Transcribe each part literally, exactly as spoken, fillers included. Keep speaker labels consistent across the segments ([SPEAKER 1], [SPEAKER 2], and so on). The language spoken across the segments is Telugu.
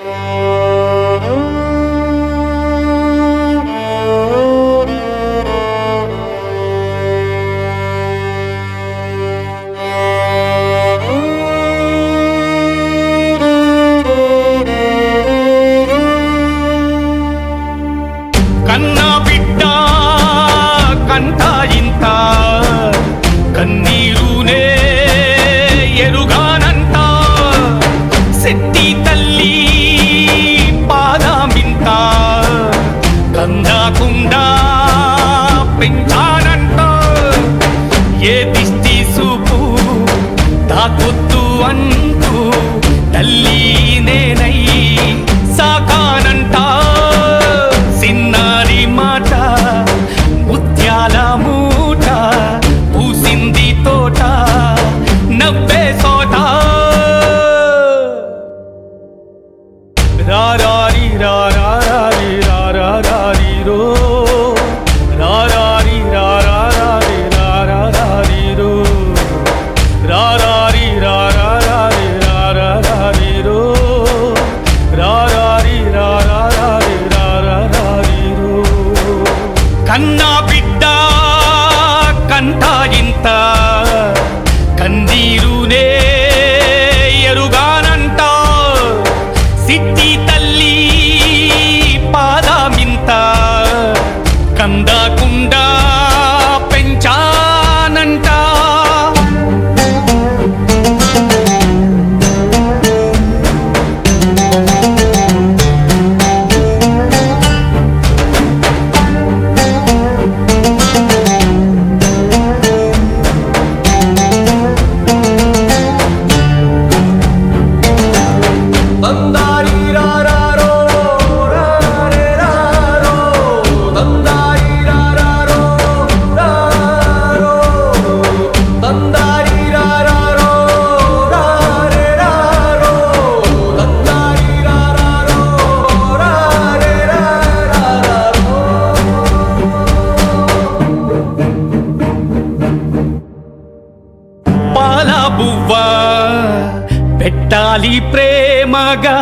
[SPEAKER 1] పెట్టాలి ప్రేమగా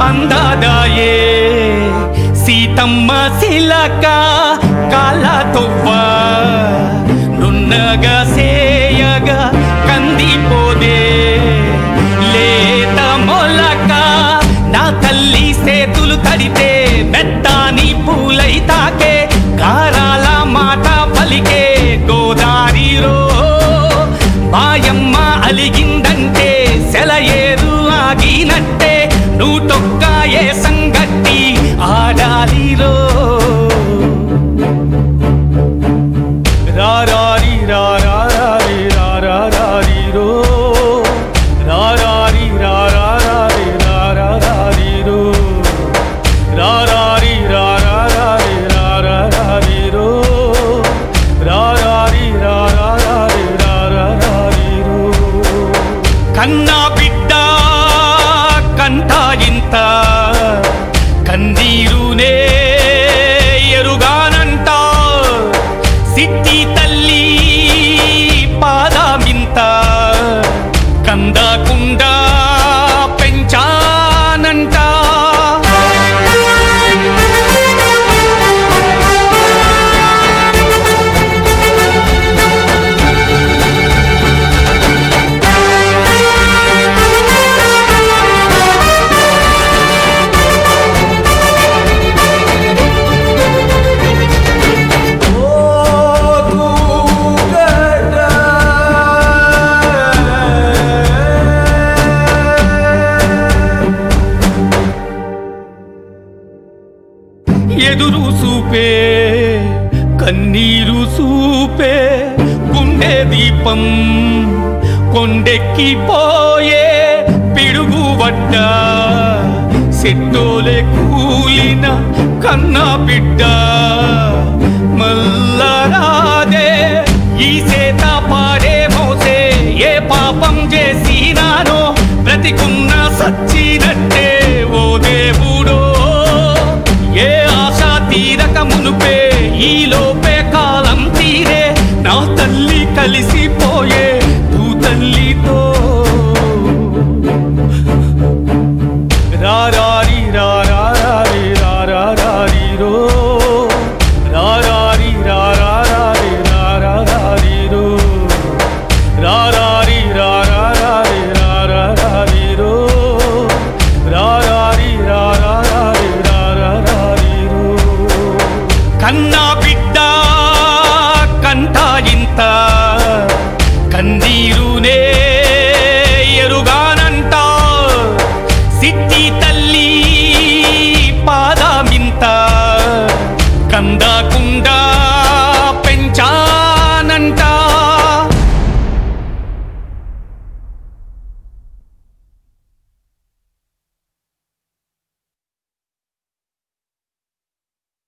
[SPEAKER 1] అందాదాయే సీతమ్మ శిలక కాలతొవ్వ నున్నగా సేయగా కందిపోదే లేత మొలక నా తల్లి సేతులు తడితే మెత్తాని పూలై తాకే కారాల మాట పలికే గోదారిలో మాయమ్మ అలిగిందంటే సెలయేరు ఆగినట్టే నూటొక్క ఏ సంగట్టి ఆడాలిరో రారారి రారారి రారారిరో రారారి రారారి రారారిరో రారారి రారారి రారారిరో రారారి రారారి రారారిరో కన్నా బిడ్డ కంటా ఇంత కన్నీరునే ఎరుగానంట సిట్టి తల్లి పాదమింత కందకుండా పెంచానంట ఎదురు సూపే కన్నీరు సూపే గుండె దీపం కొండెక్కిపోయే పిడుగు వడ్డ సెట్టోలే కూలిన కన్నా బిడ్డ